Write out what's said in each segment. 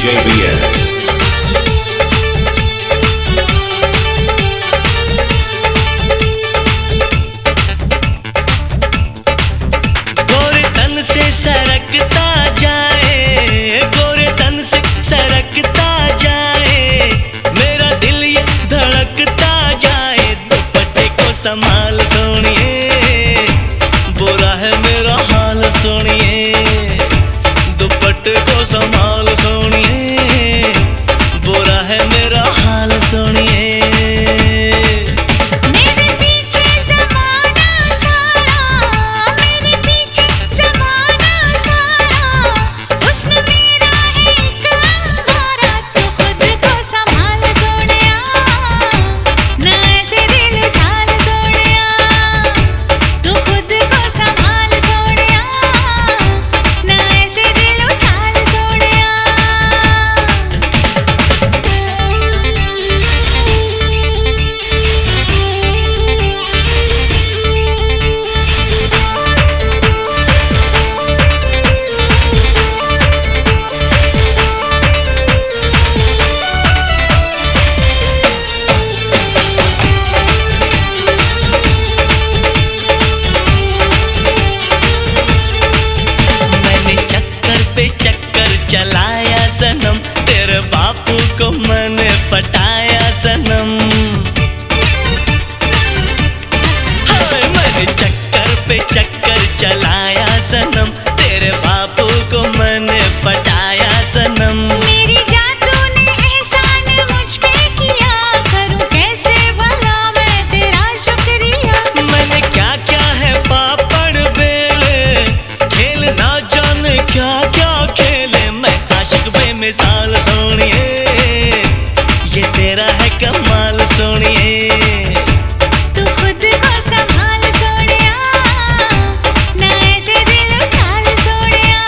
BS. गोरे तन से सरकता जाए, गोरे तन से सरकता जाए, मेरा दिल ये धड़कता जाए। दुपट्टे को संभाल सोनिए, बुरा है मेरा हाल सोनिए। दुपट्टे को संभाल सोनिए, बुरा है मेरा हाल सोनिए। चक्कर चलाया सनम, तेरे बापू को मैंने पटाया सनम। हाय मैंने चक्कर पे चक्कर चलाया सनम, तेरे बापू को मैंने पटाया सनम। मेरी जादू ने एहसान मुझ पे किया, करूं कैसे भला मैं तेरा शुक्रिया। मैंने क्या क्या है पापड़ बेले, खेल ना जाने क्या क्या खेले। मैं आशिक बेमिसाल सोनिए, ये तेरा है कमाल सोनिए। तू खुद को संभाल सोनिया, ना ऐसे दिल उछाल सोनिया।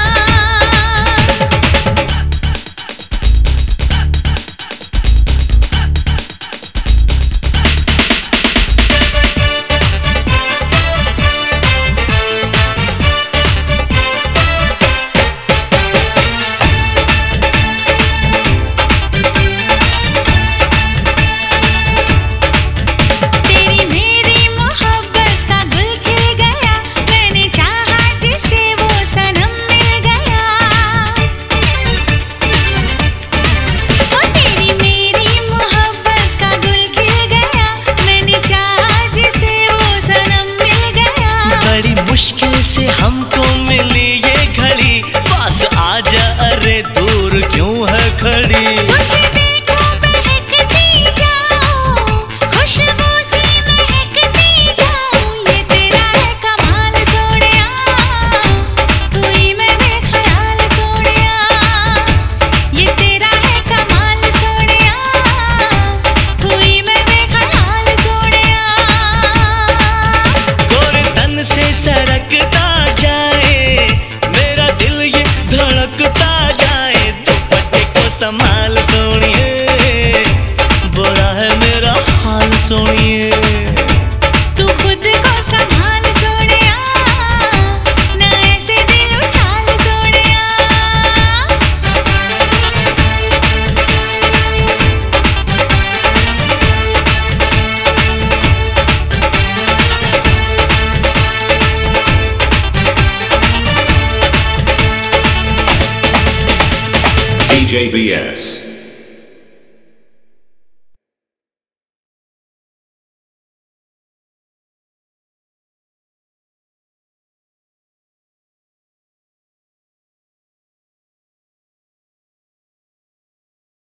मुश्किल से हमको मिली ये घड़ी, पास आजा अरे दूर क्यों है खड़ी। तुझे देखो बहकती जाऊं, खुशबू सी महकती जाऊं। ये तेरा है कमाल सोनिया, तू ही मैं बेख्याल सोनिया। ये तेरा है कमाल सोनिया, तू ही मैं बेख्याल सोनिया। गोरे तन से सरकता जाए, मेरा दिल ये धड़कता जाए। दुपट्टे को संभाल सोनिए, बुरा है मेरा हाल सोनिए। तू खुद को संभाल सोनिया, ना ऐसे दिल उछाल सोनिया। BS.